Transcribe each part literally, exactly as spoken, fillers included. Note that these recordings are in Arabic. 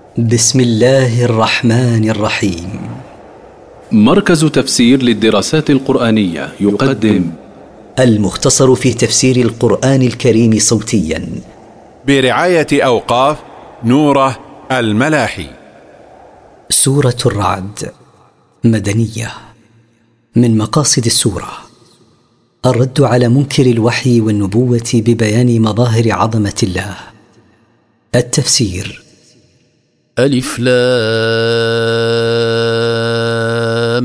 بسم الله الرحمن الرحيم. مركز تفسير للدراسات القرآنية يقدم المختصر في تفسير القرآن الكريم صوتيا برعاية أوقاف نوره الملاحي. سورة الرعد مدنية. من مقاصد السورة الرد على منكر الوحي والنبوة ببيان مظاهر عظمة الله. التفسير: ألف لام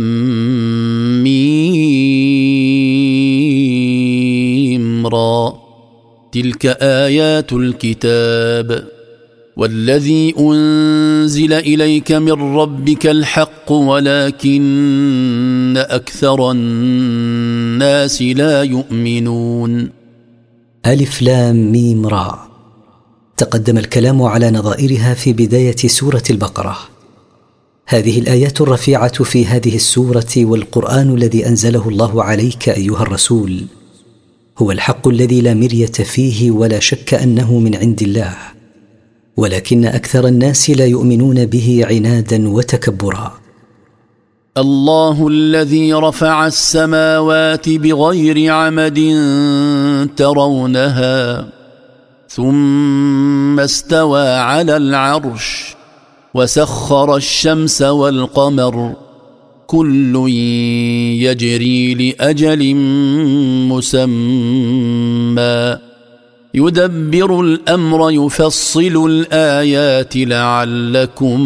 ميم را تلك آيات الكتاب والذي أنزل إليك من ربك الحق ولكن أكثر الناس لا يؤمنون. ألف لام ميم را. تقدم الكلام على نظائرها في بداية سورة البقرة. هذه الآيات الرفيعة في هذه السورة والقرآن الذي أنزله الله عليك أيها الرسول هو الحق الذي لا مرية فيه ولا شك أنه من عند الله، ولكن أكثر الناس لا يؤمنون به عنادا وتكبرا. الله الذي رفع السماوات بغير عمد ترونها ثم استوى على العرش وسخر الشمس والقمر كل يجري لأجل مسمى يدبر الأمر يفصل الآيات لعلكم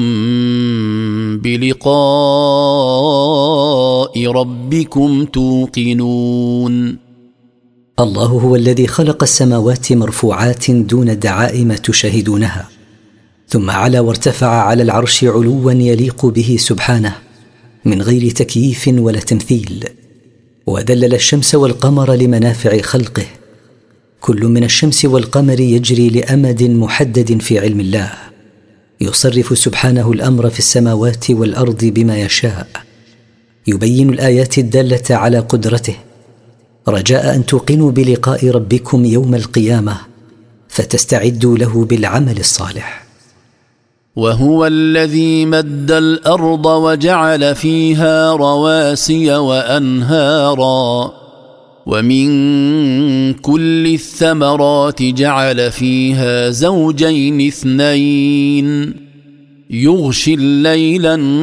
بلقاء ربكم توقنون. الله هو الذي خلق السماوات مرفوعات دون دعائم تشاهدونها، ثم علا وارتفع على العرش علوا يليق به سبحانه من غير تكييف ولا تمثيل، وذلل الشمس والقمر لمنافع خلقه. كل من الشمس والقمر يجري لأمد محدد في علم الله، يصرف سبحانه الأمر في السماوات والأرض بما يشاء، يبين الآيات الدالة على قدرته رجاء أن توقنوا بلقاء ربكم يوم القيامة فتستعدوا له بالعمل الصالح. وهو الذي مد الأرض وجعل فيها رواسي وأنهارا ومن كل الثمرات جعل فيها زوجين اثنين يغشي الليل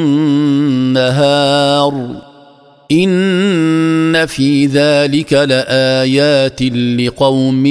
النهار إن في ذلك لآيات لقوم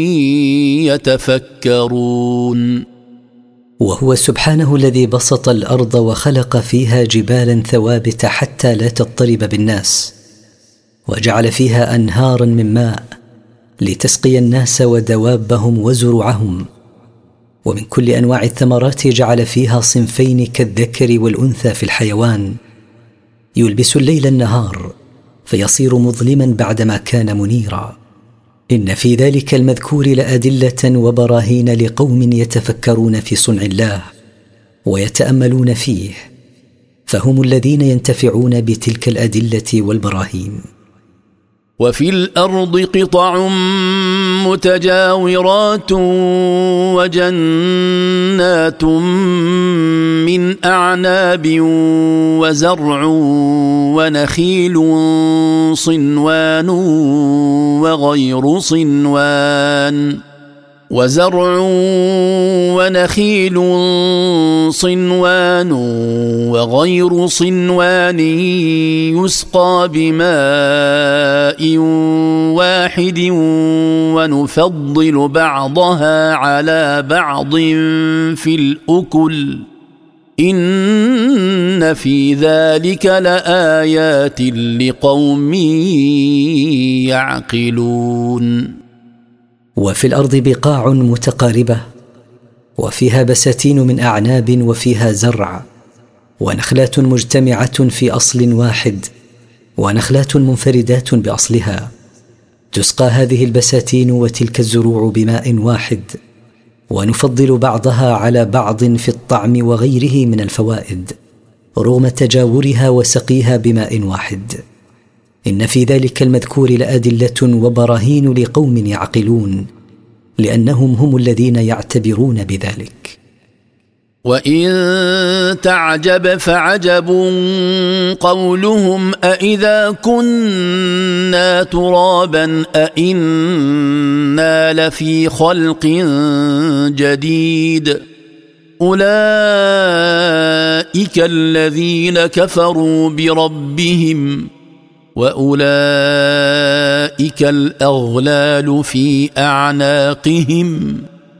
يتفكرون. وهو سبحانه الذي بسط الأرض وخلق فيها جبالا ثوابت حتى لا تضطرب بالناس، وجعل فيها أنهارا من ماء لتسقي الناس ودوابهم وزروعهم، ومن كل أنواع الثمرات جعل فيها صنفين كالذكر والأنثى في الحيوان، يلبس الليل النهار فيصير مظلما بعدما كان منيرا. إن في ذلك المذكور لأدلة وبراهين لقوم يتفكرون في صنع الله ويتأملون فيه، فهم الذين ينتفعون بتلك الأدلة والبراهين. وفي الأرض قطع متجاورات وجنات من أعناب وزرع ونخيل صنوان وغير صنوان وزرع ونخيل صنوان وغير صنوان يسقى بماء واحد ونفضل بعضها على بعض في الأكل إن في ذلك لآيات لقوم يعقلون. وفي الأرض بقاع متقاربة وفيها بساتين من أعناب وفيها زرع ونخلات مجتمعة في أصل واحد ونخلات منفردات بأصلها، تسقى هذه البساتين وتلك الزروع بماء واحد، ونفضل بعضها على بعض في الطعم وغيره من الفوائد رغم تجاورها وسقيها بماء واحد. إن في ذلك المذكور لأدلة وبراهين لقوم يعقلون، لأنهم هم الذين يعتبرون بذلك. وإن تعجب فعجب قولهم أإذا كنا ترابا أإنا لفي خلق جديد أولئك الذين كفروا بربهم وأولئك الأغلال في أعناقهم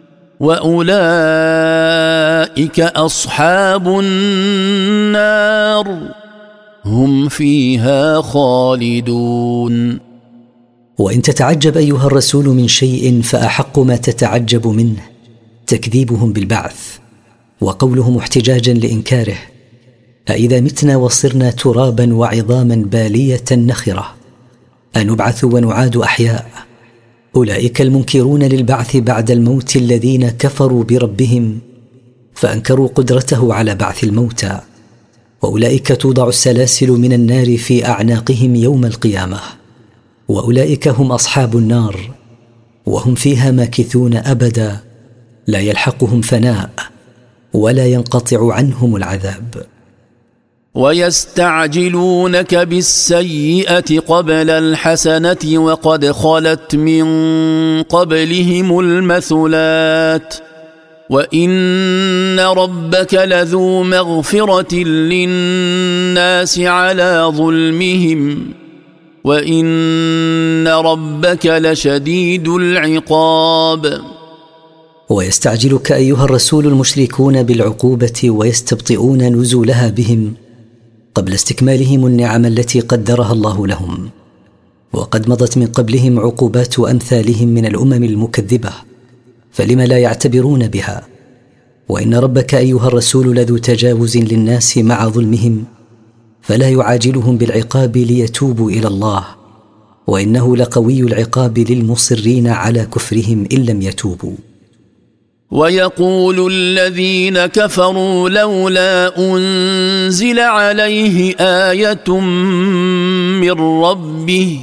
وأولئك أصحاب النار هم فيها خالدون. وإن تتعجب أيها الرسول من شيء فأحق ما تتعجب منه تكذيبهم بالبعث وقولهم احتجاجا لإنكاره: أإذا متنا وصرنا ترابا وعظاما بالية نخرة أنبعث ونعاد أحياء؟ أولئك المنكرون للبعث بعد الموت الذين كفروا بربهم فأنكروا قدرته على بعث الموتى، وأولئك توضع السلاسل من النار في أعناقهم يوم القيامة، وأولئك هم أصحاب النار وهم فيها ماكثون أبدا لا يلحقهم فناء ولا ينقطع عنهم العذاب. ويستعجلونك بالسيئة قبل الحسنة وقد خلت من قبلهم المثلات وإن ربك لذو مغفرة للناس على ظلمهم وإن ربك لشديد العقاب. ويستعجلك أيها الرسول المشركون بالعقوبة ويستبطئون نزولها بهم قبل استكمالهم النعم التي قدرها الله لهم، وقد مضت من قبلهم عقوبات أمثالهم من الأمم المكذبة، فلم لا يعتبرون بها؟ وإن ربك أيها الرسول لذو تجاوز للناس مع ظلمهم فلا يعاجلهم بالعقاب ليتوبوا إلى الله، وإنه لقوي العقاب للمصرين على كفرهم إن لم يتوبوا. ويقول الذين كفروا لولا أنزل عليه آية من ربه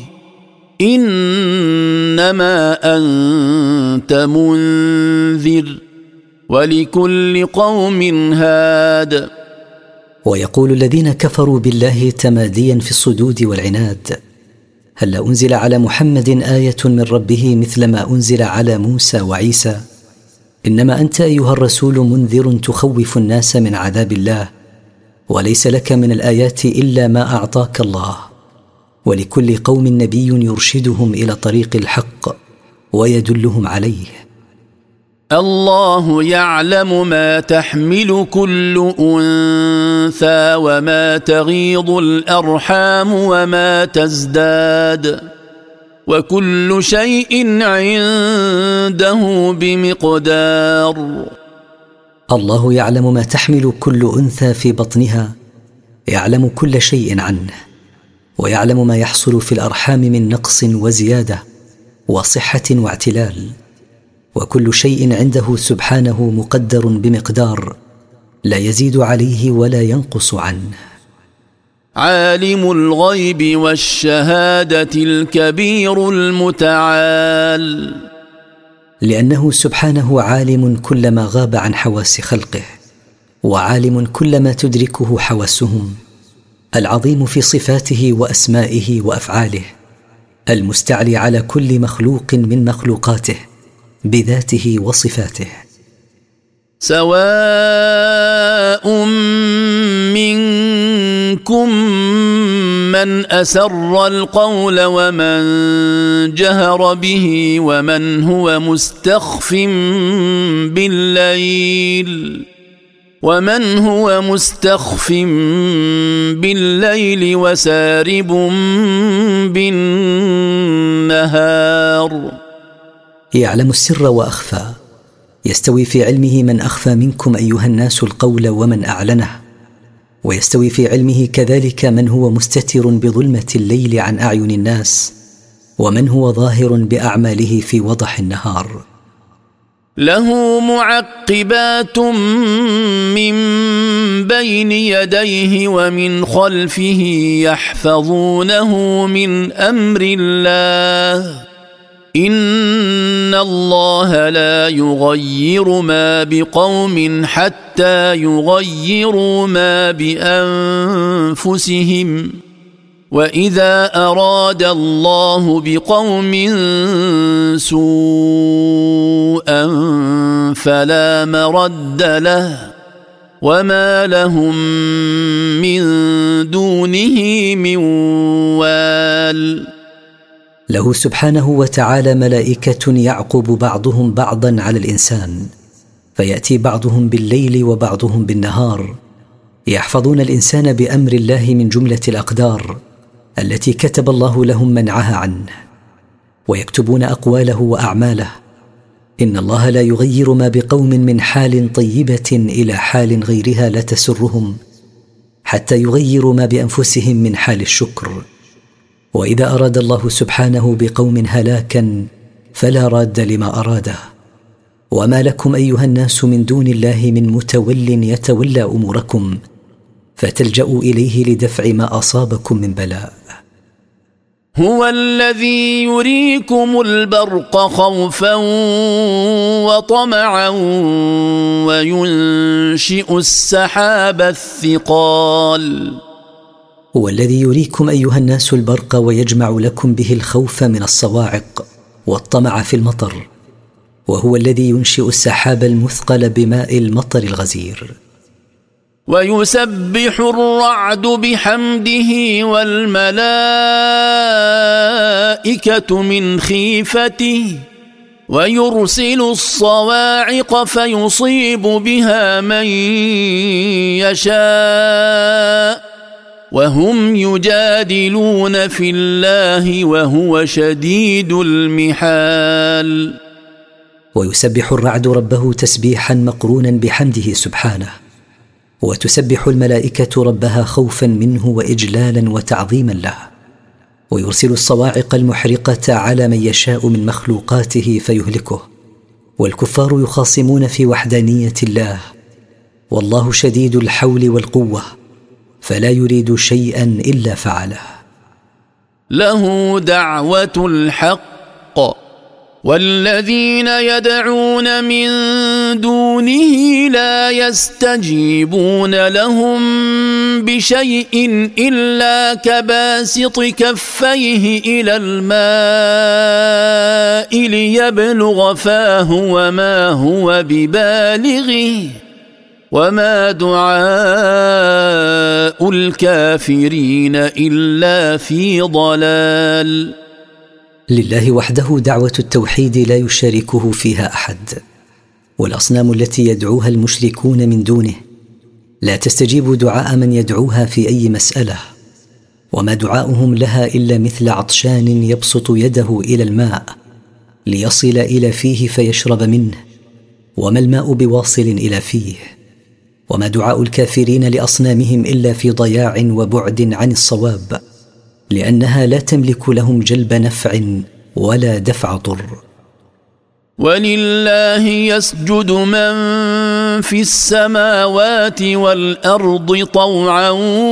إنما أنت منذر ولكل قوم هاد. ويقول الذين كفروا بالله تماديا في الصدود والعناد: هل أنزل على محمد آية من ربه مثل ما أنزل على موسى وعيسى؟ إنما أنت أيها الرسول منذر تخوف الناس من عذاب الله، وليس لك من الآيات إلا ما أعطاك الله، ولكل قوم نبي يرشدهم إلى طريق الحق ويدلهم عليه. الله يعلم ما تحمل كل أنثى وما تغيض الأرحام وما تزداد وكل شيء عنده بمقدار. الله يعلم ما تحمل كل أنثى في بطنها، يعلم كل شيء عنه، ويعلم ما يحصل في الأرحام من نقص وزيادة وصحة واعتلال، وكل شيء عنده سبحانه مقدر بمقدار لا يزيد عليه ولا ينقص عنه. عالم الغيب والشهادة الكبير المتعال. لأنه سبحانه عالم كل ما غاب عن حواس خلقه، وعالم كل ما تدركه حواسهم، العظيم في صفاته وأسمائه وأفعاله، المستعلي على كل مخلوق من مخلوقاته بذاته وصفاته. سواء منكم من أسر القول ومن جهر به ومن هو مستخف بالليل ومن هو مستخف بالليل وسارب بالنهار. يعلم السر وأخفى، يستوي في علمه من أخفى منكم أيها الناس القول ومن أعلنه، ويستوي في علمه كذلك من هو مستتر بظلمة الليل عن أعين الناس ومن هو ظاهر بأعماله في وضح النهار. له معقبات من بين يديه ومن خلفه يحفظونه من أمر الله إن الله لا يغير ما بقوم حتى يغيروا ما بأنفسهم وإذا أراد الله بقوم سوءا فلا مرد له وما لهم من دونه من وال. له سبحانه وتعالى ملائكة يعقب بعضهم بعضا على الإنسان، فيأتي بعضهم بالليل وبعضهم بالنهار، يحفظون الإنسان بأمر الله من جملة الأقدار التي كتب الله لهم منعها عنه، ويكتبون أقواله وأعماله. إن الله لا يغير ما بقوم من حال طيبة إلى حال غيرها لا تسرهم حتى يغيروا ما بأنفسهم من حال الشكر. وإذا أراد الله سبحانه بقوم هلاكا فلا راد لما أراده. وما لكم أيها الناس من دون الله من متول يتولى أموركم فتلجأوا إليه لدفع ما أصابكم من بلاء. هو الذي يريكم البرق خوفا وطمعا وينشئ السحاب الثقال. هو الذي يريكم أيها الناس البرق ويجمع لكم به الخوف من الصواعق والطمع في المطر، وهو الذي ينشئ السحاب المثقل بماء المطر الغزير. ويسبح الرعد بحمده والملائكة من خيفته ويرسل الصواعق فيصيب بها من يشاء وهم يجادلون في الله وهو شديد المحال. ويسبح الرعد ربه تسبيحا مقرونا بحمده سبحانه، وتسبح الملائكة ربها خوفا منه وإجلالا وتعظيما له، ويرسل الصواعق المحرقة على من يشاء من مخلوقاته فيهلكه. والكفار يخاصمون في وحدانية الله، والله شديد الحول والقوة فلا يريد شيئا إلا فعله. له دعوة الحق والذين يدعون من دونه لا يستجيبون لهم بشيء إلا كباسط كفيه إلى الماء ليبلغ فاه وما هو ببالغه وما دعاء الكافرين إلا في ضلال. لله وحده دعوة التوحيد لا يشاركه فيها أحد، والأصنام التي يدعوها المشركون من دونه لا تستجيب دعاء من يدعوها في أي مسألة، وما دعاؤهم لها إلا مثل عطشان يبسط يده إلى الماء ليصل إلى فيه فيشرب منه، وما الماء بواصل إلى فيه. وما دعاء الكافرين لأصنامهم إلا في ضياع وبعد عن الصواب، لأنها لا تملك لهم جلب نفع ولا دفع ضر. ولله يسجد من في السماوات والأرض طوعا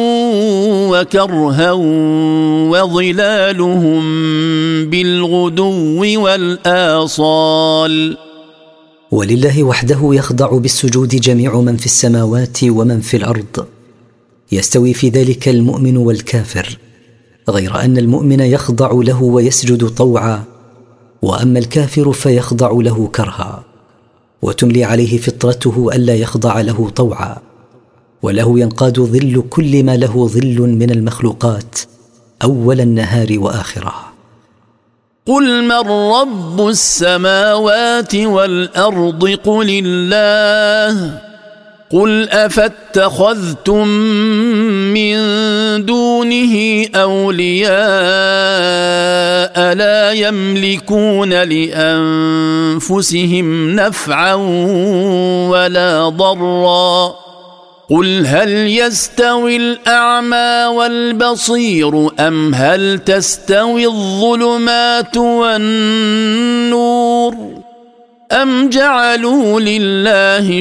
وكرها وظلالهم بالغدو والآصال. ولله وحده يخضع بالسجود جميع من في السماوات ومن في الأرض، يستوي في ذلك المؤمن والكافر، غير أن المؤمن يخضع له ويسجد طوعا، وأما الكافر فيخضع له كرها، وتملي عليه فطرته ألا يخضع له طوعا، وله ينقاد ظل كل ما له ظل من المخلوقات أول النهار وآخره. قل من رب السماوات والأرض قل الله قل أفاتخذتم من دونه أولياء لا يملكون لأنفسهم نفعا ولا ضرا قل هل يستوي الأعمى والبصير أم هل تستوي الظلمات والنور أم جعلوا لله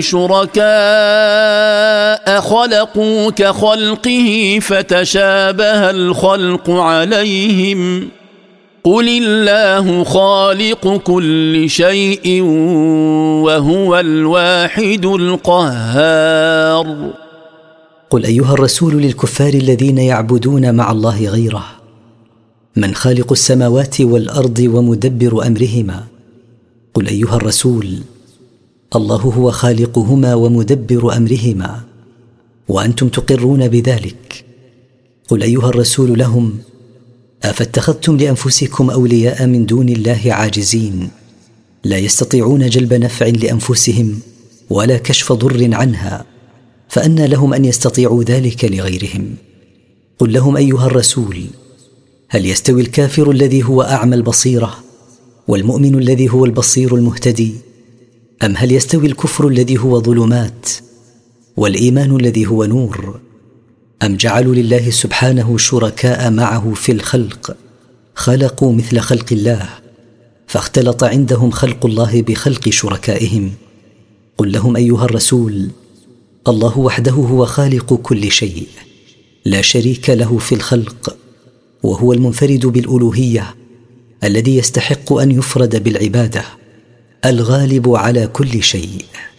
شركاء خلقوا كخلقه فتشابه الخلق عليهم قل الله خالق كل شيء وهو الواحد القهار. قل أيها الرسول للكفار الذين يعبدون مع الله غيره: من خالق السماوات والأرض ومدبر أمرهما؟ قل أيها الرسول: الله هو خالقهما ومدبر أمرهما، وأنتم تقرون بذلك. قل أيها الرسول لهم: أفاتخذتم لأنفسكم أولياء من دون الله عاجزين لا يستطيعون جلب نفع لأنفسهم ولا كشف ضر عنها، فأنى لهم أن يستطيعوا ذلك لغيرهم؟ قل لهم أيها الرسول: هل يستوي الكافر الذي هو أعمى البصيرة والمؤمن الذي هو البصير المهتدي؟ أم هل يستوي الكفر الذي هو ظلمات والإيمان الذي هو نور؟ أم جعلوا لله سبحانه شركاء معه في الخلق خلقوا مثل خلق الله، فاختلط عندهم خلق الله بخلق شركائهم؟ قل لهم أيها الرسول: الله وحده هو خالق كل شيء، لا شريك له في الخلق، وهو المنفرد بالألوهية الذي يستحق أن يفرد بالعبادة، الغالب على كل شيء.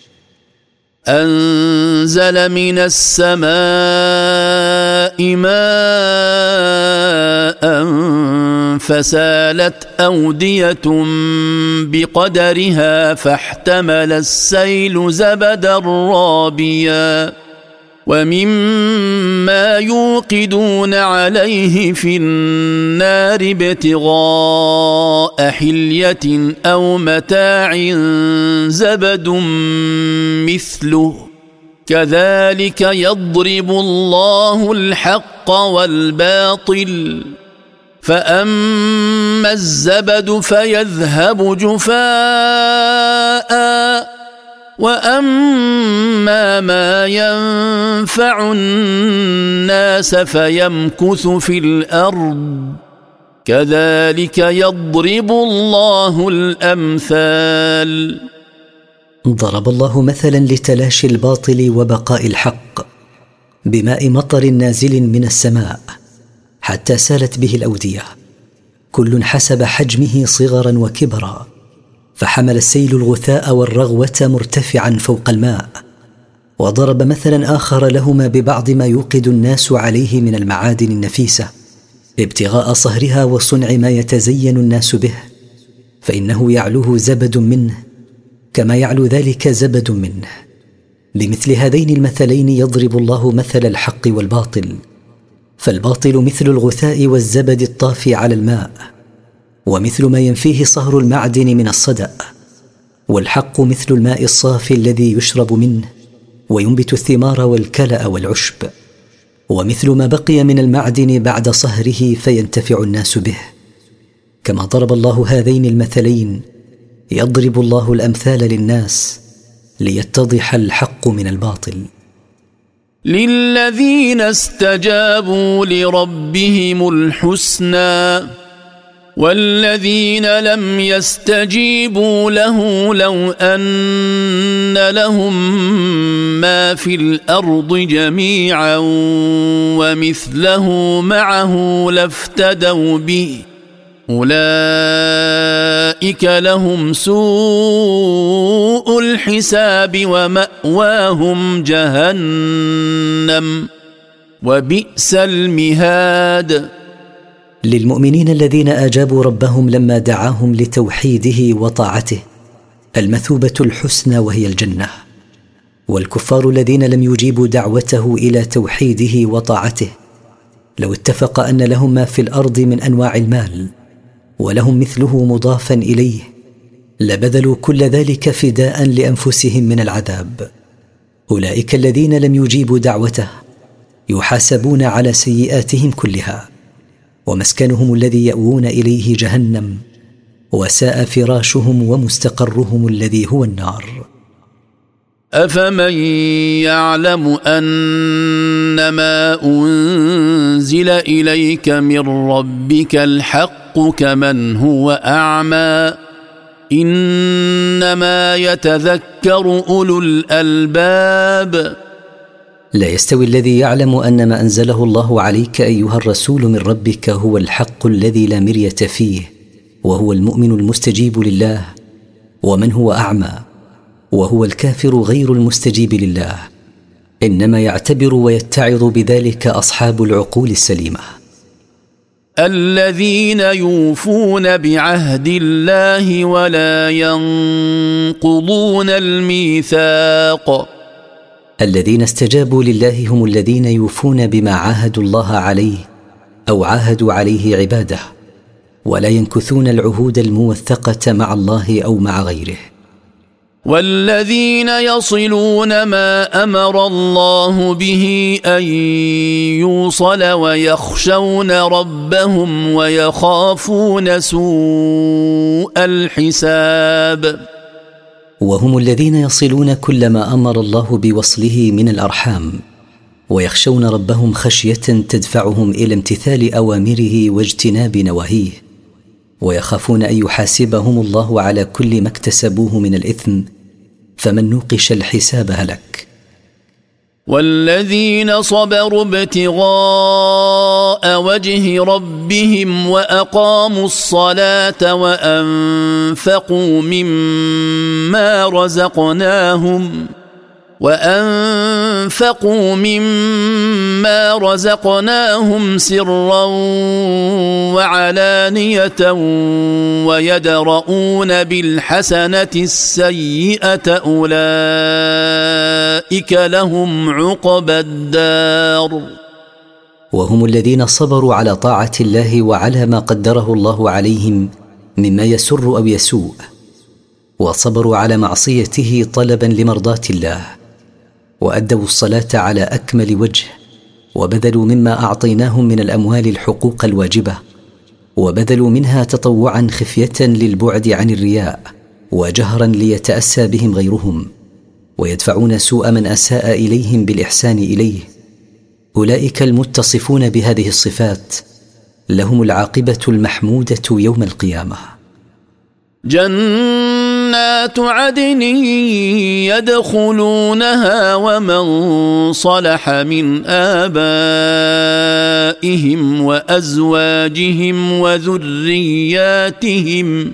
أنزل من السماء ماء فسالت أودية بقدرها فاحتمل السيل زبدا رابيا ومما يوقدون عليه في النار ابتغاء حلية أو متاع زبد مثله كذلك يضرب الله الحق والباطل فأما الزبد فيذهب جفاء وأما ما ينفع الناس فيمكث في الأرض كذلك يضرب الله الأمثال. ضرب الله مثلا لتلاشي الباطل وبقاء الحق بماء مطر نازل من السماء حتى سالت به الأودية، كل حسب حجمه صغرا وكبرا، فحمل السيل الغثاء والرغوة مرتفعا فوق الماء. وضرب مثلا آخر لهما ببعض ما يوقد الناس عليه من المعادن النفيسة ابتغاء صهرها وصنع ما يتزين الناس به، فإنه يعلوه زبد منه كما يعلو ذلك زبد منه. بمثل هذين المثلين يضرب الله مثل الحق والباطل، فالباطل مثل الغثاء والزبد الطافي على الماء، ومثل ما ينفيه صهر المعدن من الصدأ، والحق مثل الماء الصافي الذي يشرب منه وينبت الثمار والكلأ والعشب، ومثل ما بقي من المعدن بعد صهره فينتفع الناس به. كما ضرب الله هذين المثلين يضرب الله الأمثال للناس ليتضح الحق من الباطل. للذين استجابوا لربهم الحسنى والذين لم يستجيبوا له لو أن لهم ما في الأرض جميعا ومثله معه لافتدوا به أولئك لهم سوء الحساب ومأواهم جهنم وبئس المهاد. للمؤمنين الذين أجابوا ربهم لما دعاهم لتوحيده وطاعته المثوبة الحسنى وهي الجنة، والكفار الذين لم يجيبوا دعوته إلى توحيده وطاعته لو اتفق أن لهم ما في الأرض من أنواع المال ولهم مثله مضافا إليه لبذلوا كل ذلك فداء لأنفسهم من العذاب. أولئك الذين لم يجيبوا دعوته يحاسبون على سيئاتهم كلها، ومسكنهم الذي يأوون إليه جهنم، وساء فراشهم ومستقرهم الذي هو النار. أفمن يعلم أنما أنزل إليك من ربك الحق كمن هو أعمى إنما يتذكر أولو الألباب. لا يستوي الذي يعلم أن ما أنزله الله عليك أيها الرسول من ربك هو الحق الذي لا مرية فيه وهو المؤمن المستجيب لله، ومن هو أعمى وهو الكافر غير المستجيب لله. إنما يعتبر ويتعظ بذلك أصحاب العقول السليمة. الذين يوفون بعهد الله ولا ينقضون الميثاق. الذين استجابوا لله هم الذين يوفون بما عاهدوا الله عليه أو عاهدوا عليه عباده، ولا ينكثون العهود الموثقة مع الله أو مع غيره. والذين يصلون ما أمر الله به أن يوصل ويخشون ربهم ويخافون سوء الحساب. وهم الذين يصلون كل ما أمر الله بوصله من الأرحام، ويخشون ربهم خشية تدفعهم إلى امتثال أوامره واجتناب نواهيه، ويخافون أن يحاسبهم الله على كل ما اكتسبوه من الإثم، فمن نوقش الحساب هلك. والذين صبروا ابتغاء وجه ربهم وأقاموا الصلاة وأنفقوا مما رزقناهم وأنفقوا مما رزقناهم سرا وعلانية ويدرؤون بالحسنة السيئة أولئك لهم عقبى الدار. وهم الذين صبروا على طاعة الله وعلى ما قدره الله عليهم مما يسر أو يسوء، وصبروا على معصيته طلبا لمرضاة الله، وأدوا الصلاة على أكمل وجه، وبذلوا مما أعطيناهم من الأموال الحقوق الواجبة، وبذلوا منها تطوعا خفية للبعد عن الرياء، وجهرا ليتأسى بهم غيرهم، ويدفعون سوء من أساء إليهم بالإحسان إليه. أولئك المتصفون بهذه الصفات لهم العاقبة المحمودة يوم القيامة. جنات عدن يدخلونها ومن صلح من آبائهم وأزواجهم وذرياتهم،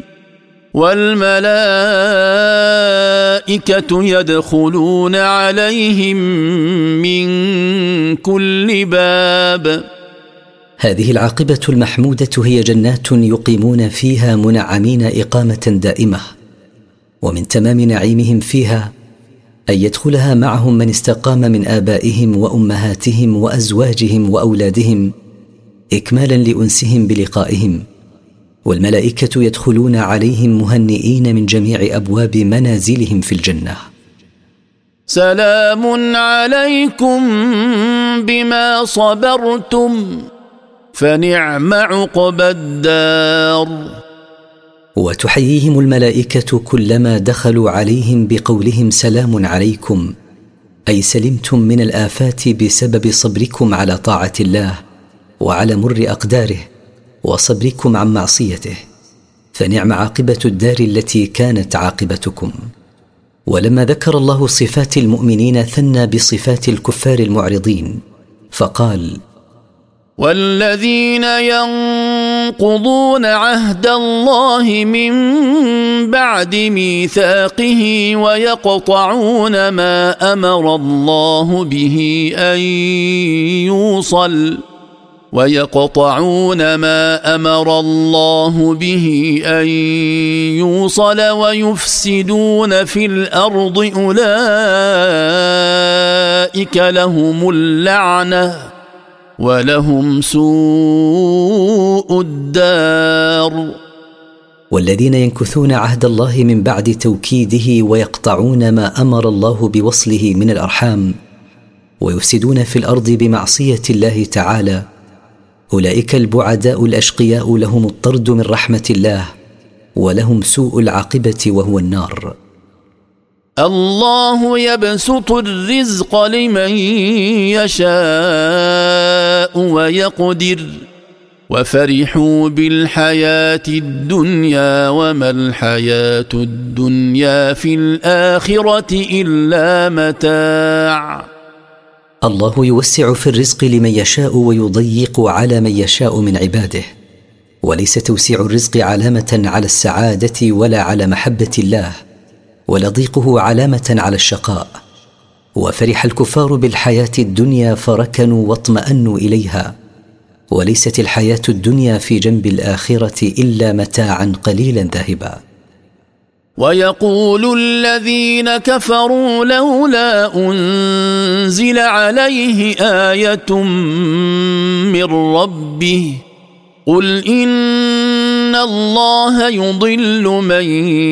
والملائكة يدخلون عليهم من كل باب. هذه العاقبة المحمودة هي جنات يقيمون فيها منعمين إقامة دائمة، ومن تمام نعيمهم فيها أن يدخلها معهم من استقام من آبائهم وأمهاتهم وأزواجهم وأولادهم إكمالا لأنسهم بلقائهم، والملائكة يدخلون عليهم مهنئين من جميع أبواب منازلهم في الجنة. سلام عليكم بما صبرتم فنعم عقبى الدار. وتحييهم الملائكة كلما دخلوا عليهم بقولهم سلام عليكم، أي سلمتم من الآفات بسبب صبركم على طاعة الله وعلى مر أقداره وصبركم عن معصيته، فنعم عاقبة الدار التي كانت عاقبتكم. ولما ذكر الله صفات المؤمنين ثنى بصفات الكفار المعرضين فقال: والذين ينقضون عهد الله من بعد ميثاقه ويقطعون ما أمر الله به أن يوصل ويقطعون ما أمر الله به أن يوصل ويفسدون في الأرض أولئك لهم اللعنة ولهم سوء الدار. والذين ينكثون عهد الله من بعد توكيده ويقطعون ما أمر الله بوصله من الأرحام ويفسدون في الأرض بمعصية الله تعالى، أولئك البعداء الأشقياء لهم الطرد من رحمة الله ولهم سوء العاقبة وهو النار. الله يبسط الرزق لمن يشاء ويقدر وفرحوا بالحياة الدنيا وما الحياة الدنيا في الآخرة إلا متاع. الله يوسع في الرزق لمن يشاء ويضيق على من يشاء من عباده، وليس توسيع الرزق علامه على السعاده ولا على محبه الله، ولا ضيقه علامه على الشقاء. وفرح الكفار بالحياه الدنيا فركنوا واطمأنوا اليها، وليست الحياه الدنيا في جنب الاخره الا متاعا قليلا ذاهبا. ويقول الذين كفروا لولا أنزل عليه آية من ربه قل إن الله يضل من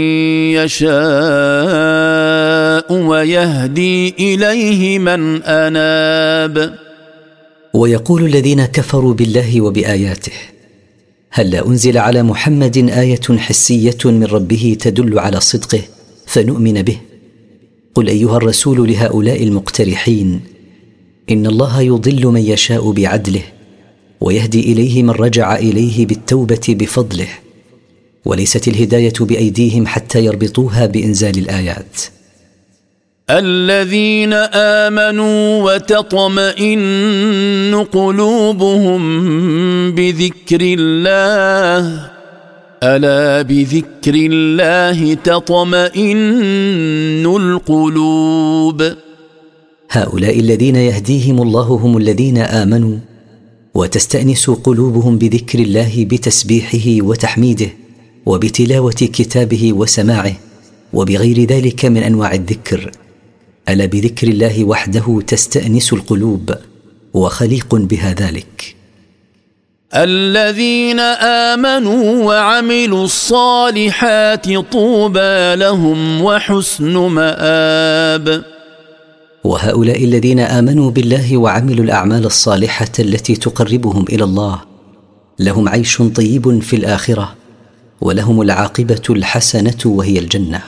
يشاء ويهدي إليه من أناب. ويقول الذين كفروا بالله وبآياته هل لا أنزل على محمد آية حسية من ربه تدل على صدقه فنؤمن به؟ قل أيها الرسول لهؤلاء المقترحين إن الله يضل من يشاء بعدله ويهدي إليه من رجع إليه بالتوبة بفضله، وليست الهداية بأيديهم حتى يربطوها بإنزال الآيات. الذين آمنوا وتطمئن قلوبهم بذكر الله ألا بذكر الله تطمئن القلوب. هؤلاء الذين يهديهم الله هم الذين آمنوا وتستأنس قلوبهم بذكر الله بتسبيحه وتحميده وبتلاوة كتابه وسماعه وبغير ذلك من أنواع الذكر. ألا بذكر الله وحده تستأنس القلوب وخليق بها ذلك. الذين آمنوا وعملوا الصالحات طوبى لهم وحسن مآب. وهؤلاء الذين آمنوا بالله وعملوا الأعمال الصالحة التي تقربهم إلى الله لهم عيش طيب في الآخرة ولهم العاقبة الحسنة وهي الجنة.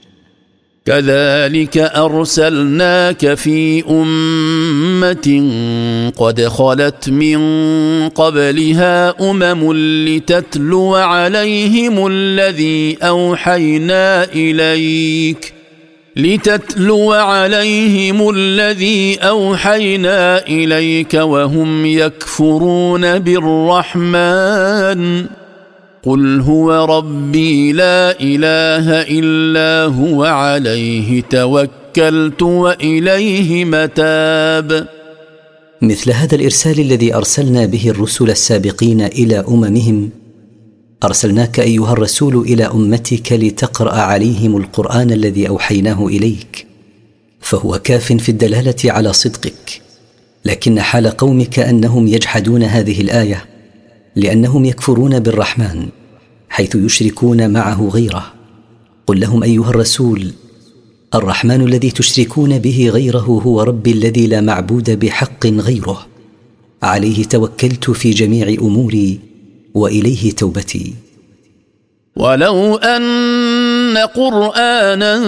كذلك أرسلناك في أمة قد خلت من قبلها أمم لتتلو عليهم الذي أوحينا إليك لتتلو عليهم الذي أوحينا إليك وهم يكفرون بالرحمن قل هو ربي لا إله إلا هو عليه توكلت وإليه متاب. مثل هذا الإرسال الذي أرسلنا به الرسل السابقين إلى أممهم أرسلناك أيها الرسول إلى أمتك لتقرأ عليهم القرآن الذي أوحيناه إليك، فهو كاف في الدلالة على صدقك. لكن حال قومك أنهم يجحدون هذه الآية لأنهم يكفرون بالرحمن حيث يشركون معه غيره. قل لهم أيها الرسول الرحمن الذي تشركون به غيره هو ربي الذي لا معبود بحق غيره، عليه توكلت في جميع أموري وإليه توبتي. ولو أن قرآنا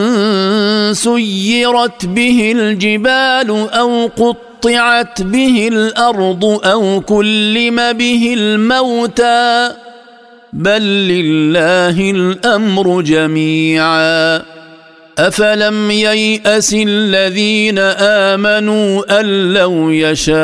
سيرت به الجبال أو قطعت به الأرض أو كلم به الموتى بل لله الأمر جميعا أفلم ييأس الذين آمنوا أن لو يشاء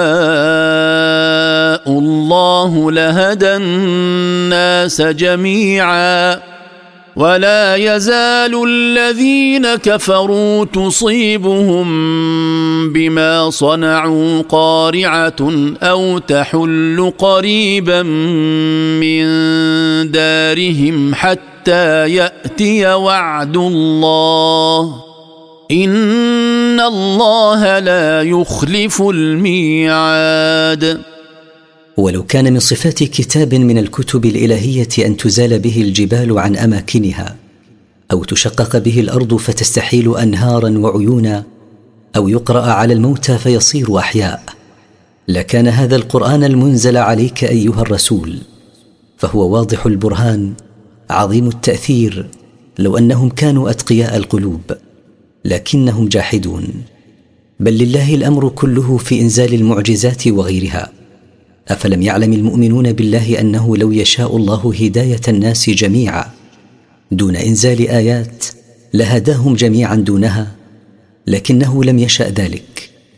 الله لهدى الناس جميعا ولا يزال الذين كفروا تصيبهم بما صنعوا قارعة أو تحل قريبا من دارهم حتى يأتي وعد الله إن الله لا يخلف الميعاد. ولو كان من صفات كتاب من الكتب الإلهية أن تزال به الجبال عن أماكنها أو تشقق به الأرض فتستحيل أنهارا وعيونا أو يقرأ على الموتى فيصير أحياء لكان هذا القرآن المنزل عليك أيها الرسول، فهو واضح البرهان عظيم التأثير لو أنهم كانوا أتقياء القلوب، لكنهم جاحدون. بل لله الأمر كله في إنزال المعجزات وغيرها. أفلم يعلم المؤمنون بالله أنه لو يشاء الله هداية الناس جميعا دون إنزال آيات لهداهم جميعا دونها، لكنه لم يشأ ذلك.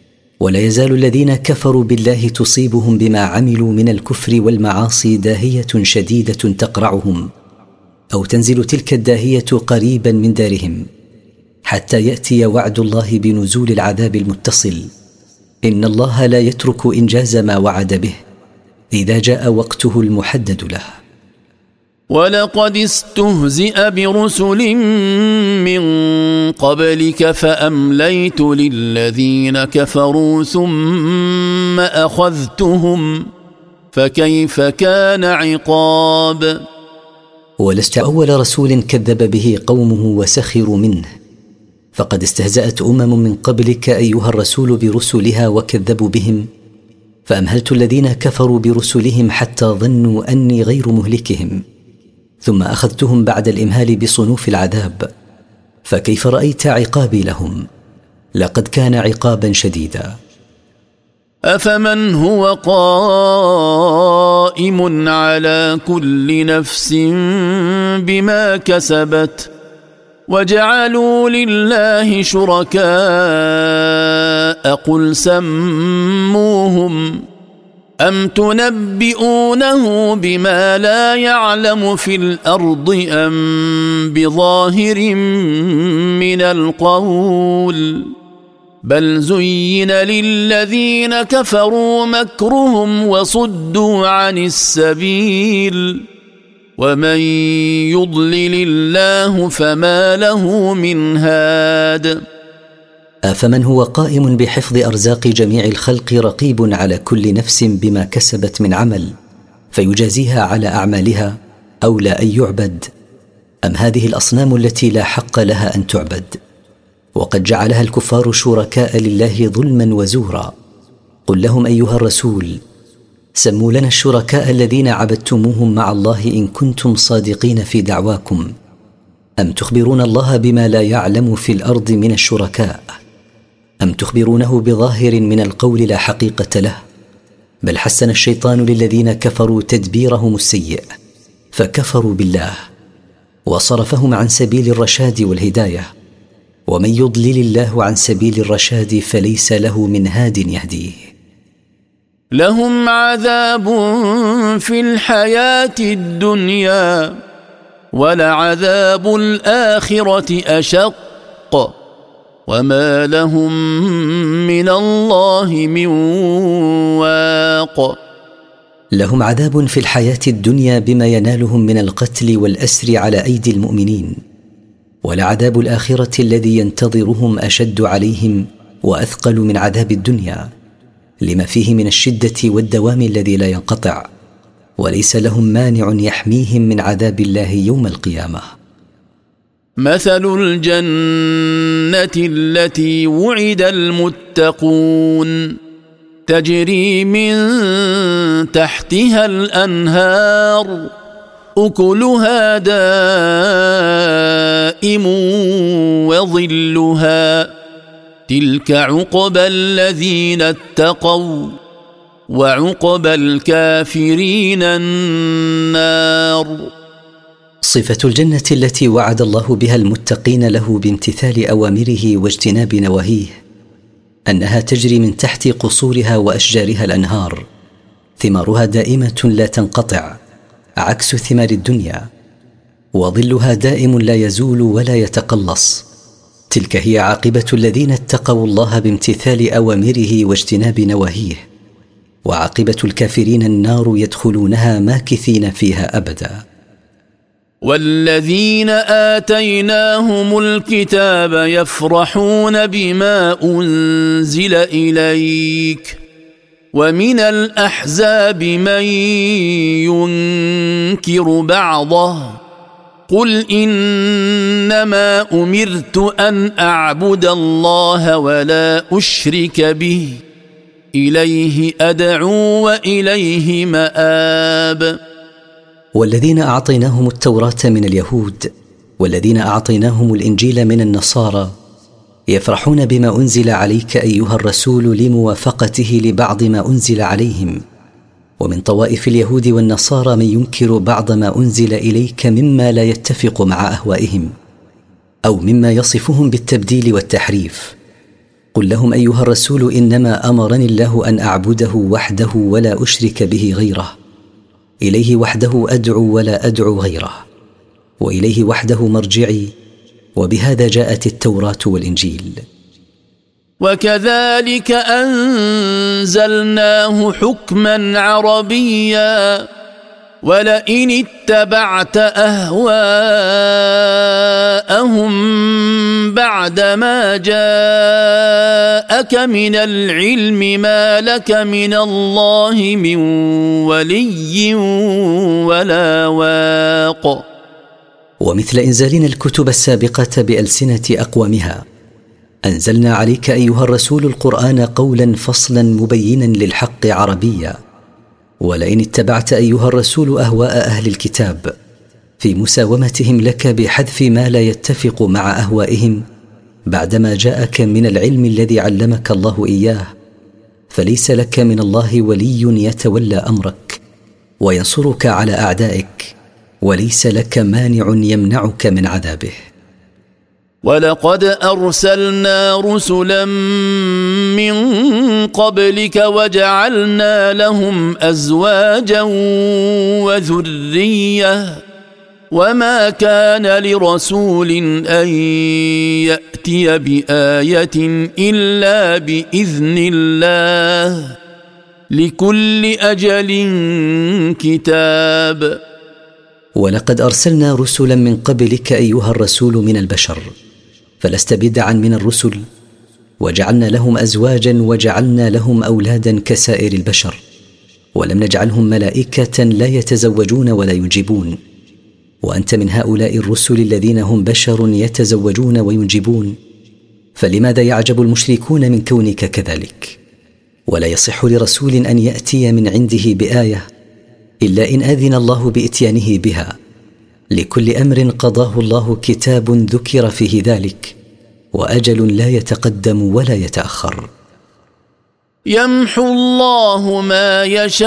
ولا يزال الذين كفروا بالله تصيبهم بما عملوا من الكفر والمعاصي داهية شديدة تقرعهم، أو تنزل تلك الداهية قريبا من دارهم حتى يأتي وعد الله بنزول العذاب المتصل. إن الله لا يترك إنجاز ما وعد به إذا جاء وقته المحدد له. ولقد استهزئ برسل من قبلك فأمليت للذين كفروا ثم أخذتهم فكيف كان عقاب. ولست أول رسول كذب به قومه وسخروا منه، فقد استهزأت أمم من قبلك أيها الرسول برسلها وكذبوا بهم، فأمهلت الذين كفروا برسلهم حتى ظنوا أني غير مهلكهم، ثم أخذتهم بعد الإمهال بصنوف العذاب، فكيف رأيت عقابي لهم؟ لقد كان عقابا شديدا. أفمن هو قائم على كل نفس بما كسبت وجعلوا لله شركاء قل سموهم أم تنبئونه بما لا يعلم في الأرض أم بظاهر من القول بل زين للذين كفروا مكرهم وصدوا عن السبيل ومن يضلل الله فما له من هاد. أفمن هو قائم بحفظ أرزاق جميع الخلق رقيب على كل نفس بما كسبت من عمل فيجازيها على أعمالها أولى أن يعبد، أم هذه الأصنام التي لا حق لها أن تعبد؟ وقد جعلها الكفار شركاء لله ظلما وزورا. قل لهم أيها الرسول سموا لنا الشركاء الذين عبدتموهم مع الله إن كنتم صادقين في دعواكم، أم تخبرون الله بما لا يعلم في الأرض من الشركاء، أم تخبرونه بظاهر من القول لا حقيقة له؟ بل حسن الشيطان للذين كفروا تدبيرهم السيء فكفروا بالله وصرفهم عن سبيل الرشاد والهداية، ومن يضلل الله عن سبيل الرشاد فليس له من هاد يهديه. لهم عذاب في الحياة الدنيا ولعذاب الآخرة أشق وما لهم من الله من واق. لهم عذاب في الحياة الدنيا بما ينالهم من القتل والأسر على أيدي المؤمنين، ولعذاب الآخرة الذي ينتظرهم أشد عليهم وأثقل من عذاب الدنيا لما فيه من الشدة والدوام الذي لا ينقطع، وليس لهم مانع يحميهم من عذاب الله يوم القيامة. مثل الجنة التي وعد المتقون تجري من تحتها الأنهار أكلها دائم وظلها تلك عقبى الذين اتقوا وعقبى الكافرين النار. صفة الجنة التي وعد الله بها المتقين له بامتثال أوامره واجتناب نواهيه أنها تجري من تحت قصورها وأشجارها الأنهار، ثمارها دائمة لا تنقطع عكس ثمار الدنيا، وظلها دائم لا يزول ولا يتقلص. تلك هي عاقبة الذين اتقوا الله بامتثال أوامره واجتناب نواهيه، وعاقبة الكافرين النار يدخلونها ماكثين فيها أبدا. والذين آتيناهم الكتاب يفرحون بما أنزل إليك ومن الأحزاب من ينكر بعضه قل إنما أمرت أن أعبد الله ولا أشرك به إليه أدعو وإليه مآب. والذين أعطيناهم التوراة من اليهود والذين أعطيناهم الإنجيل من النصارى يفرحون بما أنزل عليك أيها الرسول لموافقته لبعض ما أنزل عليهم، ومن طوائف اليهود والنصارى من ينكر بعض ما أنزل إليك مما لا يتفق مع أهوائهم أو مما يصفهم بالتبديل والتحريف. قل لهم أيها الرسول: إنما أمرني الله أن أعبده وحده ولا أشرك به غيره، إليه وحده أدعو ولا أدعو غيره، وإليه وحده مرجعي، وبهذا جاءت التوراة والإنجيل. وكذلك أنزلناه حكما عربيا، ولئن اتبعت أهواءهم بعدما جاءك من العلم ما لك من الله من ولي ولا واق. ومثل إنزالنا الكتب السابقة بألسنة أقوامها، أنزلنا عليك أيها الرسول القرآن قولا فصلا مبينا للحق عربيا. ولئن اتبعت أيها الرسول أهواء أهل الكتاب في مساومتهم لك بحذف ما لا يتفق مع أهوائهم بعدما جاءك من العلم الذي علمك الله إياه، فليس لك من الله ولي يتولى أمرك وينصرك على أعدائك، وليس لك مانع يمنعك من عذابه. ولقد أرسلنا رسلا من قبلك وجعلنا لهم أزواجا وذرية، وما كان لرسول أن يأتي بآية إلا بإذن الله، لكل أجل كتاب. ولقد أرسلنا رسلا من قبلك أيها الرسول من البشر، فلست بدعا من الرسل، وجعلنا لهم أزواجا وجعلنا لهم أولادا كسائر البشر، ولم نجعلهم ملائكة لا يتزوجون ولا ينجبون، وأنت من هؤلاء الرسل الذين هم بشر يتزوجون وينجبون، فلماذا يعجب المشركون من كونك كذلك؟ ولا يصح لرسول أن يأتي من عنده بآية إلا إن أذن الله بإتيانه بها، لكل أمر قضاه الله كتاب ذكر فيه ذلك، وأجل لا يتقدم ولا يتأخر. يمحو الله ما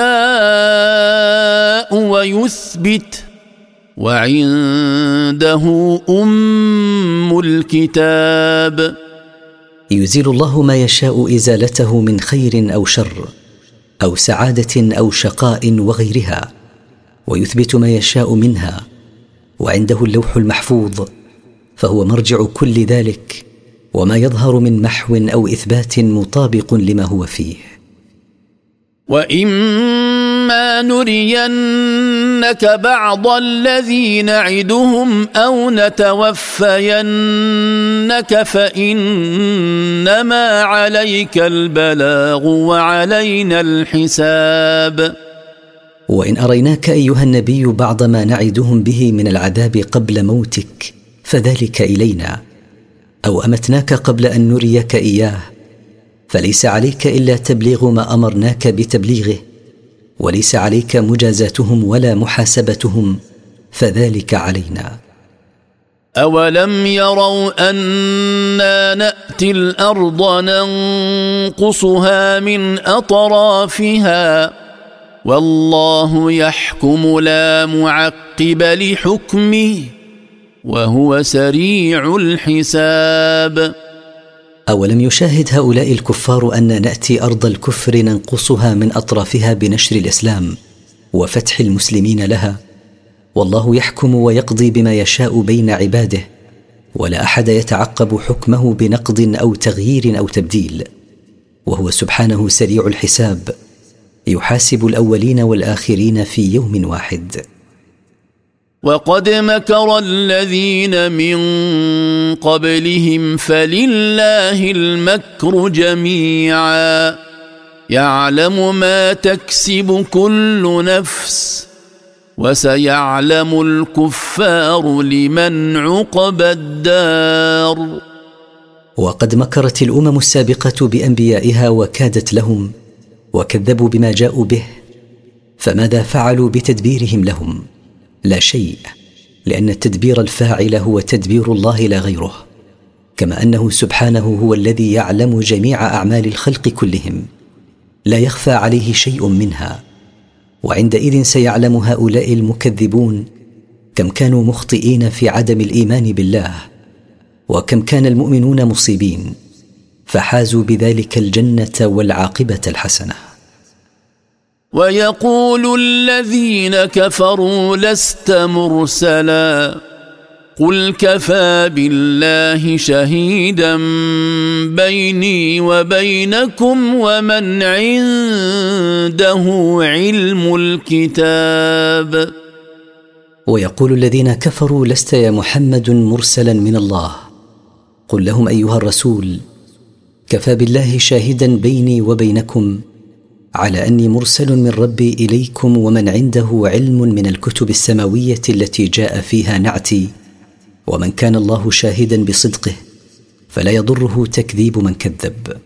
يشاء ويثبت، وعنده أم الكتاب. يزيل الله ما يشاء إزالته من خير أو شر أو سعادة أو شقاء وغيرها، ويثبت ما يشاء منها، وعنده اللوح المحفوظ، فهو مرجع كل ذلك، وما يظهر من محو أو إثبات مطابق لما هو فيه. وإما نرينك بعض الذي نعدهم أو نتوفينك فإنما عليك البلاغ وعلينا الحساب. وإن أريناك أيها النبي بعض ما نعدهم به من العذاب قبل موتك فذلك إلينا، أو أمتناك قبل أن نريك إياه، فليس عليك إلا تبليغ ما أمرناك بتبليغه، وليس عليك مجازاتهم ولا محاسبتهم، فذلك علينا. أولم يروا أنا نأتي الأرض ننقصها من أطرافها، والله يحكم لا معقب لحكمه، وهو سريع الحساب. أولم يشاهد هؤلاء الكفار أن نأتي أرض الكفر ننقصها من أطرافها بنشر الإسلام وفتح المسلمين لها، والله يحكم ويقضي بما يشاء بين عباده، ولا أحد يتعقب حكمه بنقض أو تغيير أو تبديل، وهو سبحانه سريع الحساب، يحاسب الأولين والآخرين في يوم واحد. وقد مكر الذين من قبلهم فلله المكر جميعا، يعلم ما تكسب كل نفس، وسيعلم الكفار لمن عقبى الدار. وقد مكرت الأمم السابقة بأنبيائها وكادت لهم، وكذبوا بما جاءوا به، فماذا فعلوا بتدبيرهم لهم؟ لا شيء، لأن التدبير الفاعل هو تدبير الله لا غيره، كما أنه سبحانه هو الذي يعلم جميع أعمال الخلق كلهم، لا يخفى عليه شيء منها. وعندئذ سيعلم هؤلاء المكذبون كم كانوا مخطئين في عدم الإيمان بالله، وكم كان المؤمنون مصيبين، فحازوا بذلك الجنة والعاقبة الحسنة. ويقول الذين كفروا لست مرسلا قل كفى بالله شهيدا بيني وبينكم ومن عنده علم الكتاب. ويقول الذين كفروا لست يا محمد مرسلا من الله قل لهم أيها الرسول كفى بالله شاهدا بيني وبينكم على أني مرسل من ربي إليكم ومن عنده علم من الكتب السماوية التي جاء فيها نعتي، ومن كان الله شاهدا بصدقه فلا يضره تكذيب من كذب.